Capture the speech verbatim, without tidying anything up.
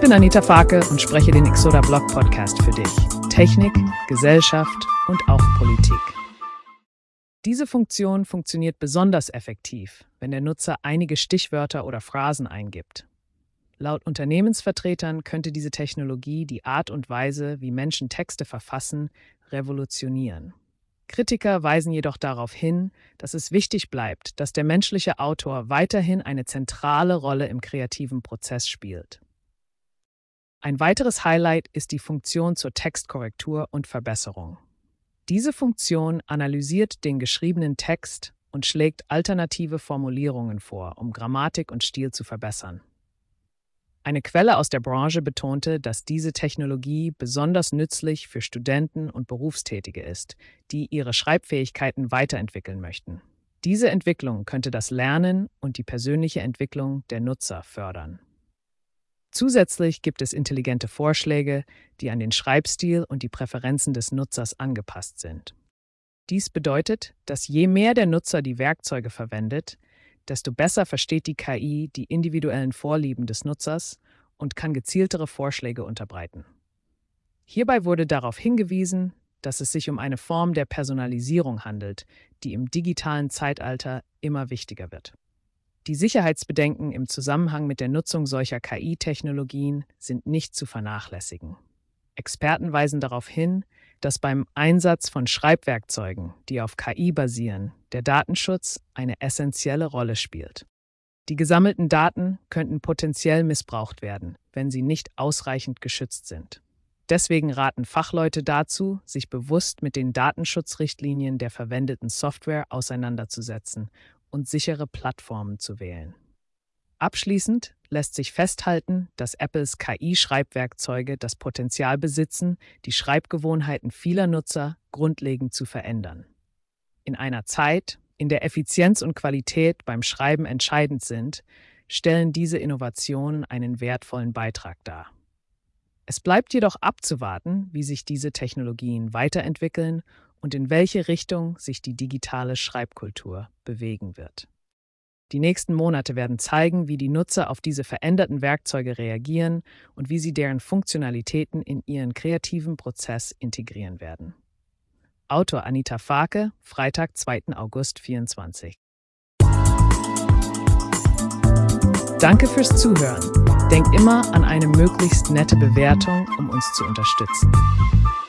bin Anita Farke und spreche den Exoda Blog Podcast für dich. Technik, Gesellschaft und auch Politik. Diese Funktion funktioniert besonders effektiv, wenn der Nutzer einige Stichwörter oder Phrasen eingibt. Laut Unternehmensvertretern könnte diese Technologie die Art und Weise, wie Menschen Texte verfassen, revolutionieren. Kritiker weisen jedoch darauf hin, dass es wichtig bleibt, dass der menschliche Autor weiterhin eine zentrale Rolle im kreativen Prozess spielt. Ein weiteres Highlight ist die Funktion zur Textkorrektur und Verbesserung. Diese Funktion analysiert den geschriebenen Text und schlägt alternative Formulierungen vor, um Grammatik und Stil zu verbessern. Eine Quelle aus der Branche betonte, dass diese Technologie besonders nützlich für Studenten und Berufstätige ist, die ihre Schreibfähigkeiten weiterentwickeln möchten. Diese Entwicklung könnte das Lernen und die persönliche Entwicklung der Nutzer fördern. Zusätzlich gibt es intelligente Vorschläge, die an den Schreibstil und die Präferenzen des Nutzers angepasst sind. Dies bedeutet, dass je mehr der Nutzer die Werkzeuge verwendet, desto besser versteht die K I die individuellen Vorlieben des Nutzers und kann gezieltere Vorschläge unterbreiten. Hierbei wurde darauf hingewiesen, dass es sich um eine Form der Personalisierung handelt, die im digitalen Zeitalter immer wichtiger wird. Die Sicherheitsbedenken im Zusammenhang mit der Nutzung solcher K I-Technologien sind nicht zu vernachlässigen. Experten weisen darauf hin, dass beim Einsatz von Schreibwerkzeugen, die auf K I basieren, der Datenschutz eine essentielle Rolle spielt. Die gesammelten Daten könnten potenziell missbraucht werden, wenn sie nicht ausreichend geschützt sind. Deswegen raten Fachleute dazu, sich bewusst mit den Datenschutzrichtlinien der verwendeten Software auseinanderzusetzen und sichere Plattformen zu wählen. Abschließend lässt sich festhalten, dass Apples K I-Schreibwerkzeuge das Potenzial besitzen, die Schreibgewohnheiten vieler Nutzer grundlegend zu verändern. In einer Zeit, in der Effizienz und Qualität beim Schreiben entscheidend sind, stellen diese Innovationen einen wertvollen Beitrag dar. Es bleibt jedoch abzuwarten, wie sich diese Technologien weiterentwickeln und in welche Richtung sich die digitale Schreibkultur bewegen wird. Die nächsten Monate werden zeigen, wie die Nutzer auf diese veränderten Werkzeuge reagieren und wie sie deren Funktionalitäten in ihren kreativen Prozess integrieren werden. Autor Anita Farke, Freitag, zweiter August vierundzwanzig. Danke fürs Zuhören. Denk immer an eine möglichst nette Bewertung, um uns zu unterstützen.